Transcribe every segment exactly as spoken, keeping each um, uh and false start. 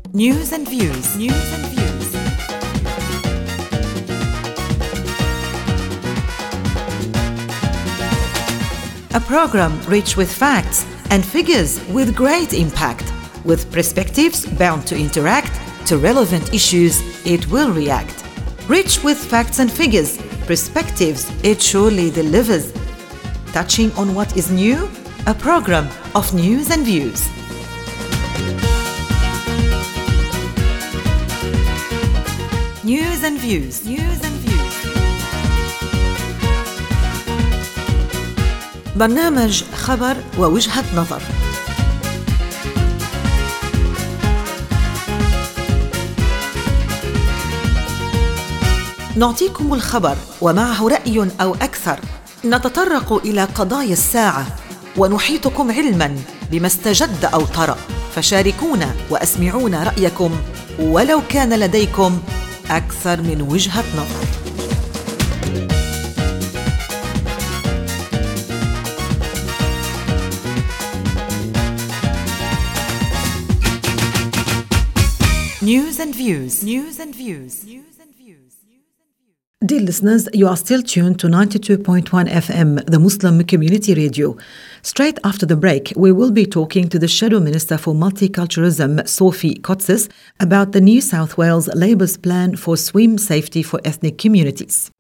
News and views. News and views. A program rich with facts and figures with great impact, with perspectives bound to interact to relevant issues. It will react. Rich with facts and figures, perspectives, it surely delivers. Touching on what is new, a program of news and views. News and views. News and views. برنامج خبر ووجهة نظر. نعطيكم الخبر ومعه رأي أو أكثر. نتطرق إلى قضايا الساعة ونحيطكم علماً بما استجد أو طرأ، فشاركونا وأسمعونا رأيكم ولو كان لديكم أكثر من وجهة نظر. News and views. News and views. News and views. Dear listeners, you are still tuned to ninety-two point one F M, the Muslim Community Radio. Straight after the break, we will be talking to the Shadow Minister for Multiculturalism, Sophie Coetzee, about the New South Wales Labour's plan for swim safety for ethnic communities.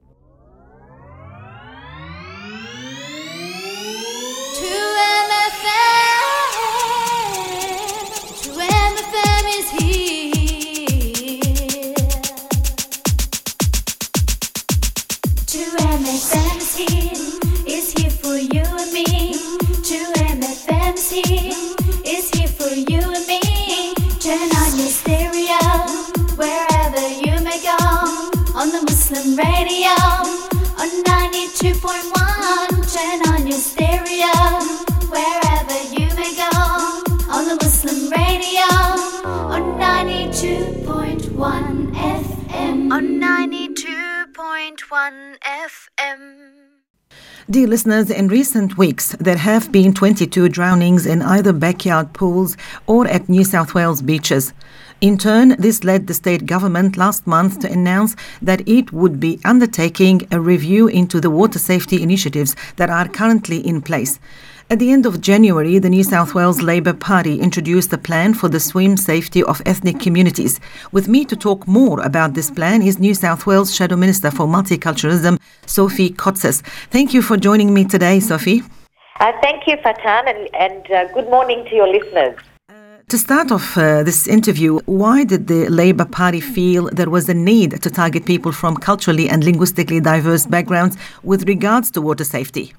Radio on ninety-two point one, turn on your stereo, wherever you may go, on the Muslim Radio, on ninety-two point one F M, on ninety-two point one F M. Dear listeners, in recent weeks, there have been twenty-two drownings in either backyard pools or at New South Wales beaches. In turn, this led the state government last month to announce that it would be undertaking a review into the water safety initiatives that are currently in place. At the end of January, the New South Wales Labour Party introduced a plan for the swim safety of ethnic communities. With me to talk more about this plan is New South Wales Shadow Minister for Multiculturalism, Sophie Coetzee. Thank you for joining me today, Sophie. Uh, thank you, Fatan, and, and uh, good morning to your listeners. To start off uh, this interview, why did the Labour Party feel there was a need to target people from culturally and linguistically diverse backgrounds with regards to water safety?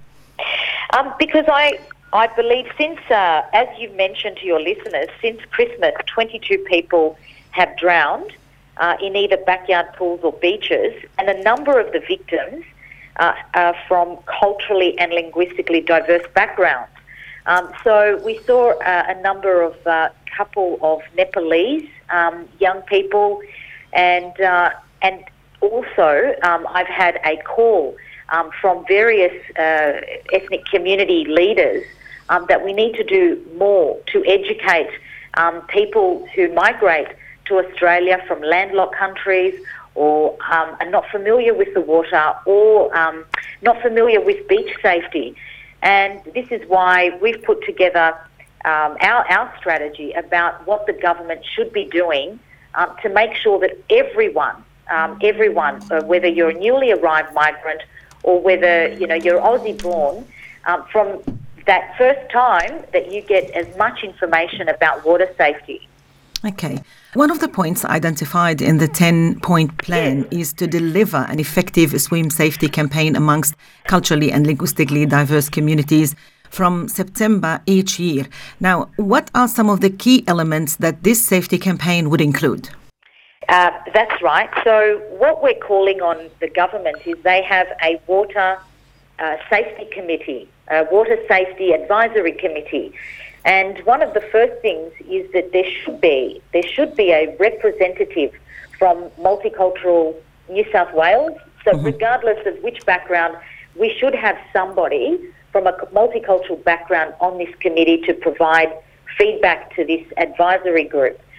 Um, because I I believe since, uh, as you've mentioned to your listeners, since Christmas, twenty-two people have drowned uh, in either backyard pools or beaches, and a number of the victims uh, are from culturally and linguistically diverse backgrounds. Um, so we saw uh, a number of uh, couple of Nepalese um, young people, and uh, and also um, I've had a call um, from various uh, ethnic community leaders um, that we need to do more to educate um, people who migrate to Australia from landlocked countries or um, are not familiar with the water or um, not familiar with beach safety. And this is why we've put together um, our, our strategy about what the government should be doing um, to make sure that everyone, um, everyone, uh, whether you're a newly arrived migrant or whether you know you're Aussie-born, um, from that first time that you get as much information about water safety. Okay. One of the points identified in the ten-point plan yes. is to deliver an effective swim safety campaign amongst culturally and linguistically diverse communities from September each year. Now, what are some of the key elements that this safety campaign would include? Uh, that's right. So what we're calling on the government is they have a water uh, safety committee, a water safety advisory committee. And one of the first things is that there should be there should be a representative from multicultural New South Wales. So mm-hmm. regardless of which background, we should have somebody from a multicultural background on this committee to provide feedback to this advisory group.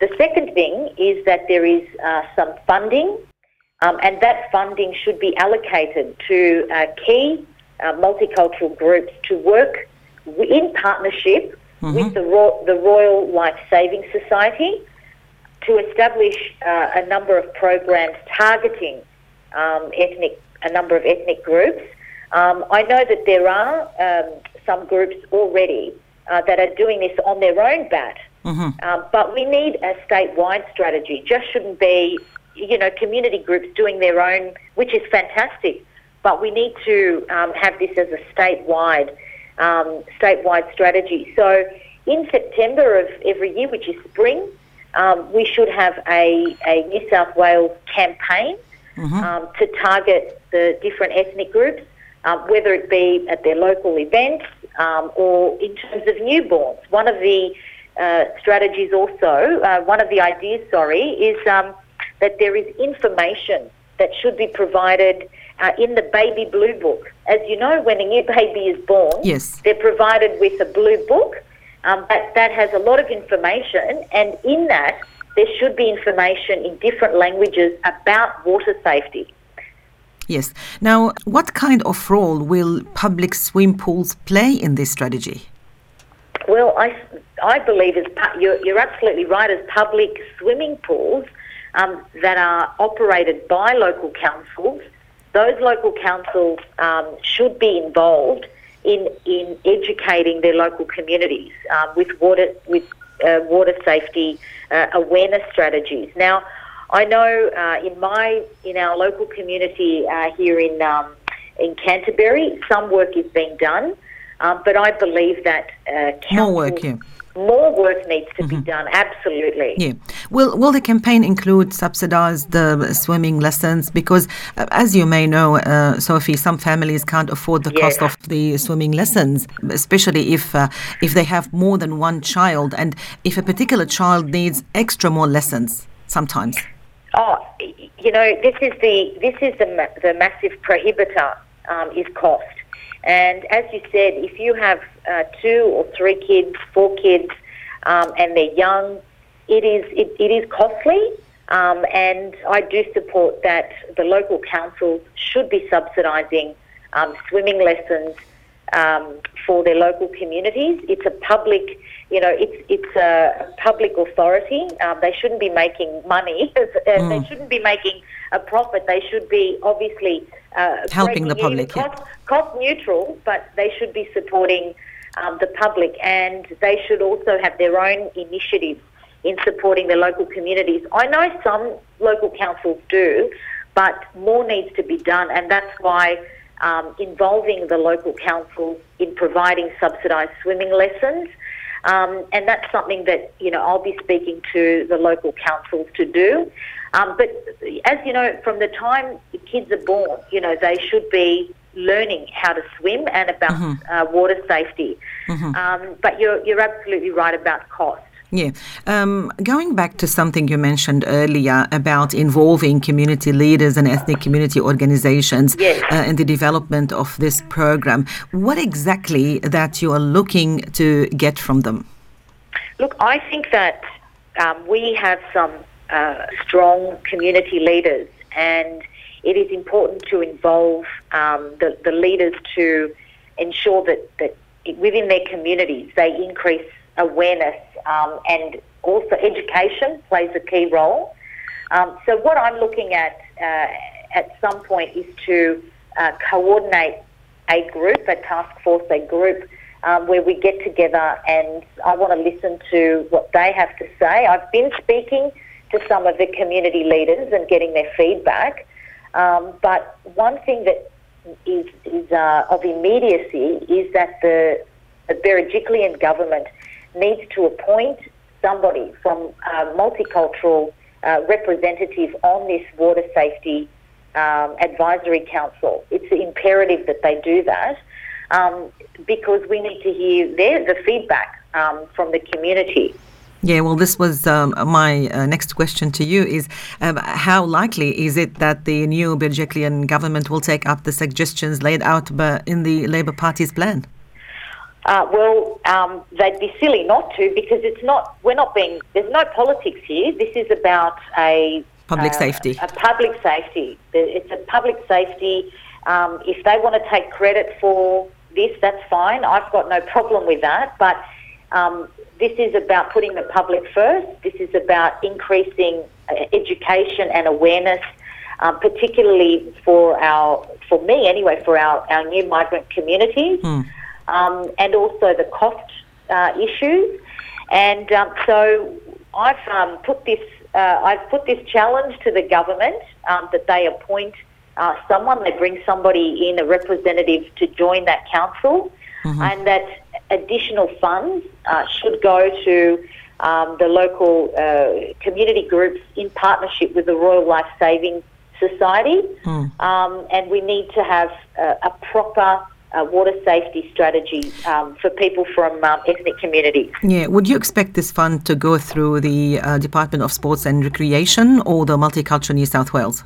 The second thing is that there is uh, some funding, um, and that funding should be allocated to uh, key uh, multicultural groups to work in partnership mm-hmm. with the, Ro- the Royal Life Saving Society to establish uh, a number of programs targeting um, ethnic, a number of ethnic groups. Um, I know that there are um, some groups already uh, that are doing this on their own bat, mm-hmm. um, but we need a statewide strategy. Just shouldn't be, you know, community groups doing their own, which is fantastic, but we need to um, have this as a statewide, um, statewide strategy. So in September of every year, which is spring, um, we should have a, a New South Wales campaign mm-hmm. um, to target the different ethnic groups. Um, whether it be at their local events um, or in terms of newborns. One of the uh, strategies also, uh, one of the ideas, sorry, is um, that there is information that should be provided uh, in the baby blue book. As you know, when a new baby is born, yes. they're provided with a blue book um, that, that has a lot of information, and in that there should be information in different languages about water safety. Yes. Now, what kind of role will public swim pools play in this strategy? Well, I, I believe as you're, you're absolutely right, as public swimming pools um, that are operated by local councils, those local councils um, should be involved in, in educating their local communities um, with water with uh, water safety uh, awareness strategies. Now, I know uh, in my in our local community uh, here in um, in Canterbury, some work is being done, um, but I believe that uh, more work, yeah. more work needs to mm-hmm. be done. Absolutely. Yeah. Will Will the campaign include subsidise the swimming lessons? Because, uh, as you may know, uh, Sophie, some families can't afford the yes. cost of the swimming lessons, especially if uh, if they have more than one child, and if a particular child needs extra more lessons sometimes. Oh, you know, this is the this is the ma- the massive prohibitor um, is cost, and as you said, if you have uh, two or three kids, four kids, um, and they're young, it is it, it is costly, um, and I do support that the local councils should be subsidising um, swimming lessons um, for their local communities. It's a public. You know, it's it's a public authority. Um, they shouldn't be making money. mm. They shouldn't be making a profit. They should be obviously uh, helping the public, cost, yeah. cost neutral, but they should be supporting um, the public, and they should also have their own initiatives in supporting their local communities. I know some local councils do, but more needs to be done, and that's why um, involving the local councils in providing subsidised swimming lessons. Um, and that's something that, you know, I'll be speaking to the local councils to do. Um, but as you know, from the time the kids are born, you know, they should be learning how to swim and about mm-hmm. uh, water safety. Mm-hmm. Um, but you're you're absolutely right about cost. Yeah. Um, going back to something you mentioned earlier about involving community leaders and ethnic community organizations yes. uh, in the development of this program, what exactly that you are looking to get from them? Look, I think that um, we have some uh, strong community leaders, and it is important to involve um, the, the leaders to ensure that, that within their communities they increase awareness, um, and also education plays a key role. Um, so what I'm looking at uh, at some point is to uh, coordinate a group, a task force, a group um, where we get together, and I want to listen to what they have to say. I've been speaking to some of the community leaders and getting their feedback, um, but one thing that is, is uh, of immediacy is that the, the Berejiklian government needs to appoint somebody from a multicultural uh, representative on this water safety um, advisory council. It's imperative that they do that um, because we need to hear their, the feedback um, from the community. Yeah, well, this was um, my uh, next question to you is um, how likely is it that the new Berejiklian government will take up the suggestions laid out by, in the Labour Party's plan? Uh, well, um, they'd be silly not to, because it's not. We're not being. There's no politics here. This is about a public uh, safety. A public safety. It's a public safety. Um, if they want to take credit for this, that's fine. I've got no problem with that. But um, this is about putting the public first. This is about increasing uh, education and awareness, um, particularly for our, for me anyway, for our, our new migrant communities. Hmm. Um, and also the cost uh, issues, and um, so I've um, put this uh, I've put this challenge to the government um, that they appoint uh, someone, they bring somebody in, a representative, to join that council, mm-hmm. and that additional funds uh, should go to um, the local uh, community groups in partnership with the Royal Life Saving Society, mm. um, and we need to have uh, a proper Uh, water safety strategy um, for people from um, ethnic communities. Yeah, would you expect this fund to go through the uh, Department of Sports and Recreation or the Multicultural New South Wales?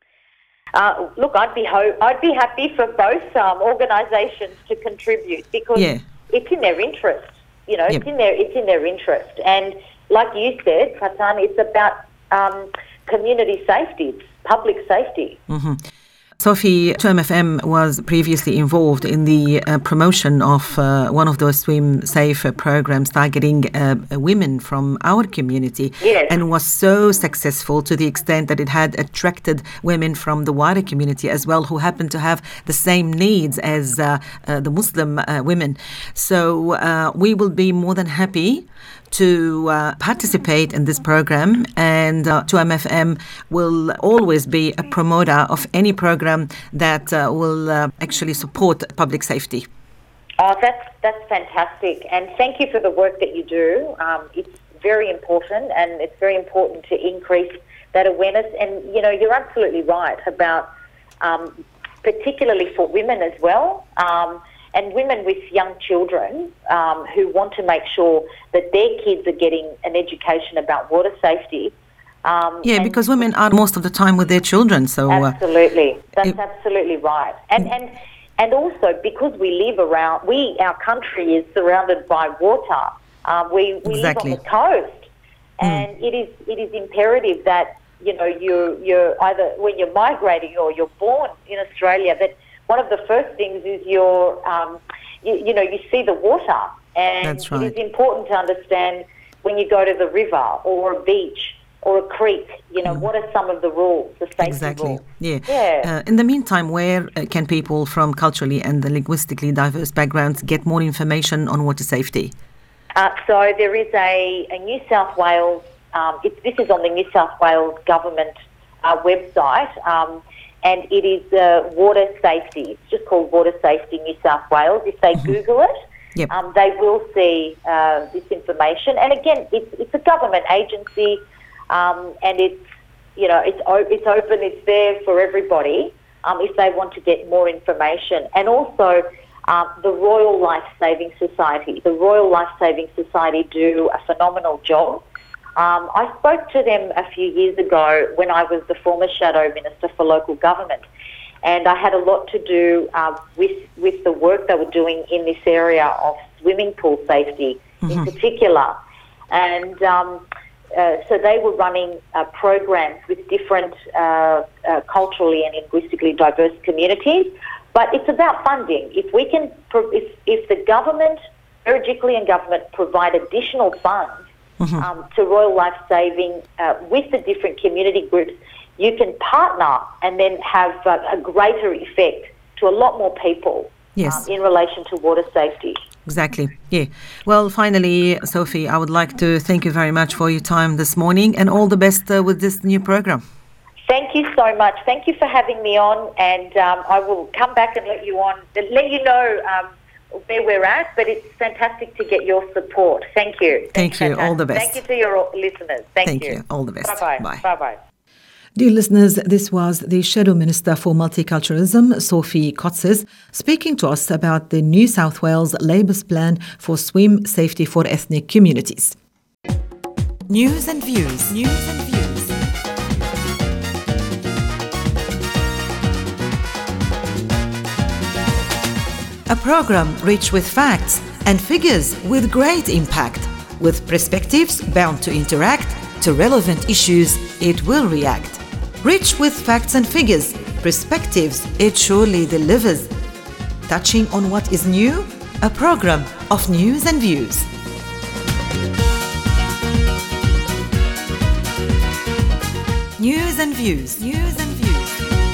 Uh, look, I'd be ho- I'd be happy for both um, organisations to contribute, because yeah. it's in their interest. You know, yep. it's in their it's in their interest, and like you said, Pratan, it's about um, community safety, it's public safety. Mm-hmm. Sophie, two M F M was previously involved in the uh, promotion of uh, one of those Swim Safe uh, programs targeting uh, women from our community, yes. and was so successful to the extent that it had attracted women from the wider community as well, who happen to have the same needs as uh, uh, the Muslim uh, women. So uh, we will be more than happy to uh, participate in this program, and uh, two M F M will always be a promoter of any program that uh, will uh, actually support public safety. Oh, that's that's fantastic, and thank you for the work that you do. Um, it's very important, and it's very important to increase that awareness. And you know, you're absolutely right about, um, particularly for women as well. Um, And women with young children um, who want to make sure that their kids are getting an education about water safety. Um, yeah, because women are most of the time with their children. So absolutely, uh, that's it, absolutely right. And and and also because we live around, we our country is surrounded by water. Um, we we exactly. live on the coast, and mm. it is it is imperative that you know you you're either when you're migrating or you're born in Australia that. One of the first things is your, um, you, you know, you see the water, and That's right. it is important to understand when you go to the river or a beach or a creek, you know, mm. what are some of the rules, the safety exactly. rules. Yeah. yeah. Uh, in the meantime, where uh, can people from culturally and linguistically diverse backgrounds get more information on water safety? Uh, so there is a, a New South Wales, um, it, this is on the New South Wales government uh, website, um, and it is uh, water safety. It's just called Water Safety New South Wales. If they mm-hmm. Google it, yep. um, they will see uh, this information. And again, it's, it's a government agency, um, and it's you know it's o- it's open. It's there for everybody um, if they want to get more information. And also, um, the Royal Life Saving Society. The Royal Life Saving Society do a phenomenal job. Um, I spoke to them a few years ago when I was the former Shadow Minister for Local Government, and I had a lot to do uh, with with the work they were doing in this area of swimming pool safety mm-hmm. in particular. And um, uh, so they were running uh, programs with different uh, uh, culturally and linguistically diverse communities. But it's about funding. If we can, if, if the government, Urgically and government provide additional funds, Mm-hmm. Um, to Royal Life Saving uh, with the different community groups, you can partner and then have uh, a greater effect to a lot more people yes. um, in relation to water safety. Exactly. Yeah. Well, finally, Sophie, I would like to thank you very much for your time this morning, and all the best uh, with this new program. Thank you so much. Thank you for having me on, and um, I will come back and let you on, let you know um, where we're at, but it's fantastic to get your support. Thank you. Thank Thanks you. Fantastic. All the best. Thank you to your listeners. Thank, Thank you. you. All the best. Bye-bye. Bye. Bye-bye. Dear listeners, this was the Shadow Minister for Multiculturalism, Sophie Coetzes, speaking to us about the New South Wales Labor's plan for swim safety for ethnic communities. News and views. News and views. A program rich with facts and figures with great impact. With perspectives bound to interact, to relevant issues it will react. Rich with facts and figures, perspectives it surely delivers. Touching on what is new, a program of news and views. News and views. News and views.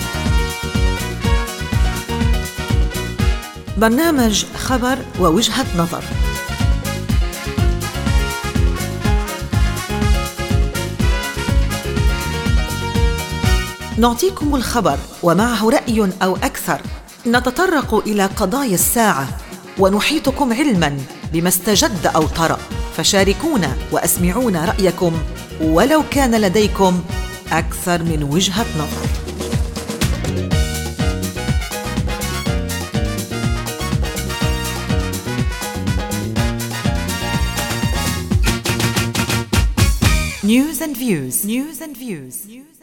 برنامج خبر ووجهة نظر. نعطيكم الخبر ومعه رأي أو أكثر. نتطرق إلى قضايا الساعة ونحيطكم علماً بما استجد أو طرأ. فشاركونا وأسمعونا رأيكم ولو كان لديكم أكثر من وجهة نظر. News and views. News and views.